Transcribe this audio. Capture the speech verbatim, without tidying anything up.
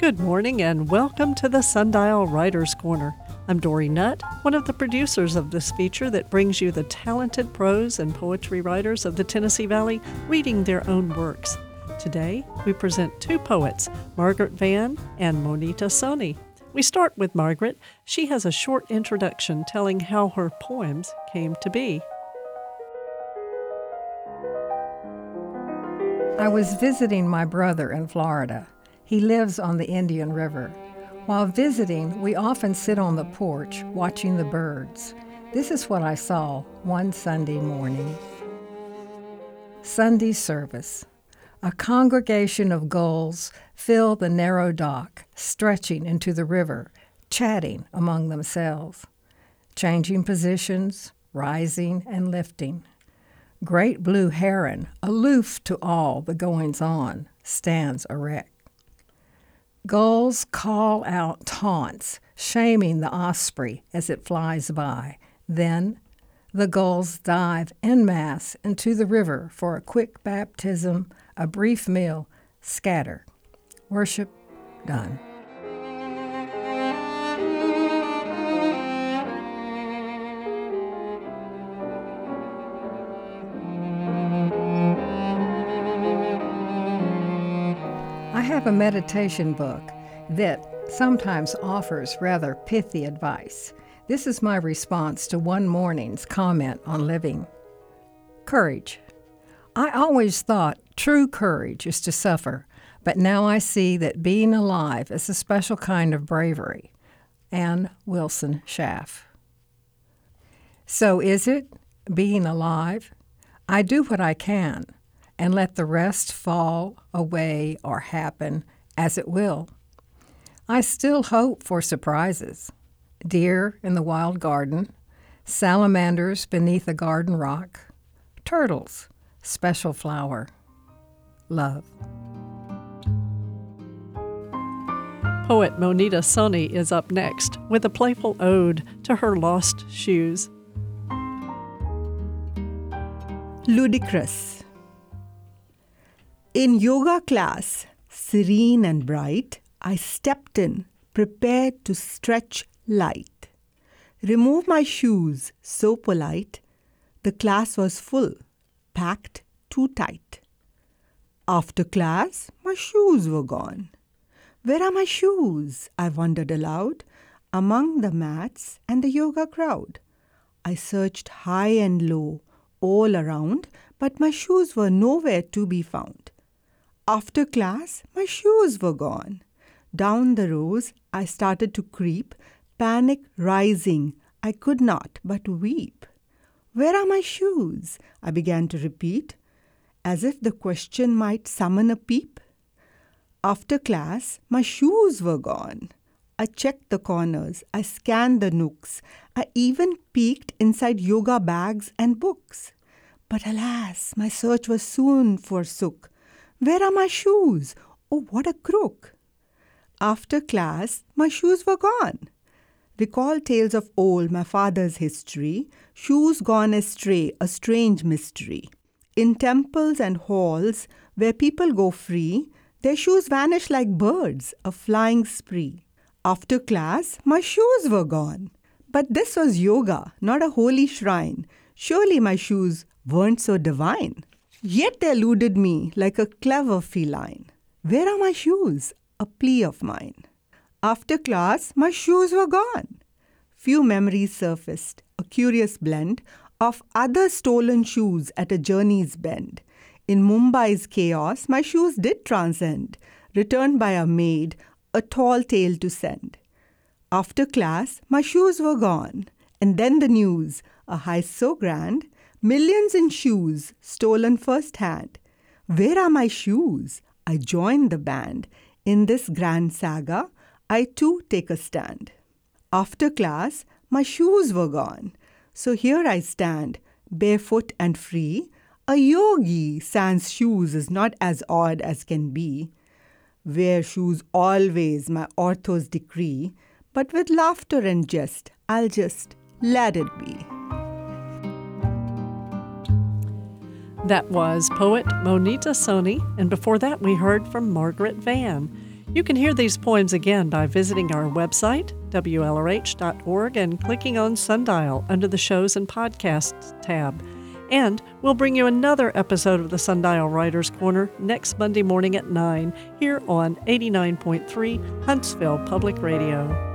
Good morning and welcome to the Sundial Writers Corner. I'm Dory Nutt, one of the producers of this feature that brings you the talented prose and poetry writers of the Tennessee Valley reading their own works. Today, we present two poets, Margaret Vann and Moneta Soni. We start with Margaret. She has a short introduction telling how her poems came to be. I was visiting my brother in Florida. He lives on the Indian River. While visiting, we often sit on the porch watching the birds. This is what I saw one Sunday morning. Sunday service. A congregation of gulls filled the narrow dock, stretching into the river, chatting among themselves, changing positions, rising and lifting. Great blue heron, aloof to all the goings-on, stands erect. Gulls call out taunts, shaming the osprey as it flies by. Then the gulls dive en masse into the river for a quick baptism, a brief meal, scatter. Worship done. I have a meditation book that sometimes offers rather pithy advice. This is my response to one morning's comment on living. Courage. I always thought true courage is to suffer, but now I see that being alive is a special kind of bravery. Anne Wilson Schaff. So is it being alive? I do what I can, and let the rest fall away or happen as it will. I still hope for surprises. Deer in the wild garden, salamanders beneath a garden rock, turtles, special flower, love. Poet Moneta Soni is up next with a playful ode to her lost shoes. Ludicrous. In yoga class, serene and bright, I stepped in, prepared to stretch light. Remove my shoes, so polite. The class was full, packed too tight. After class, my shoes were gone. Where are my shoes? I wondered aloud, among the mats and the yoga crowd. I searched high and low, all around, but my shoes were nowhere to be found. After class, my shoes were gone. Down the rows, I started to creep, panic rising. I could not but weep. Where are my shoes? I began to repeat, as if the question might summon a peep. After class, my shoes were gone. I checked the corners. I scanned the nooks. I even peeked inside yoga bags and books. But alas, my search was soon forsook. Where are my shoes? Oh, what a crook! After class, my shoes were gone. Recall tales of old, my father's history. Shoes gone astray, a strange mystery. In temples and halls, where people go free, their shoes vanish like birds, a flying spree. After class, my shoes were gone. But this was yoga, not a holy shrine. Surely my shoes weren't so divine. Yet they eluded me like a clever feline. Where are my shoes? A plea of mine. After class, my shoes were gone. Few memories surfaced, a curious blend of other stolen shoes at a journey's bend. In Mumbai's chaos, my shoes did transcend, returned by a maid, a tall tale to send. After class, my shoes were gone. And then the news, a heist so grand, millions in shoes, stolen first hand. Where are my shoes? I join the band. In this grand saga, I too take a stand. After class, my shoes were gone. So here I stand, barefoot and free. A yogi sans shoes is not as odd as can be. Wear shoes always, my orthos decree. But with laughter and jest, I'll just let it be. That was poet Moneta Soni, and before that we heard from Margaret Vann. You can hear these poems again by visiting our website, W L R H dot org, and clicking on Sundial under the Shows and Podcasts tab. And we'll bring you another episode of the Sundial Writers Corner next Monday morning at nine here on eighty-nine point three Huntsville Public Radio.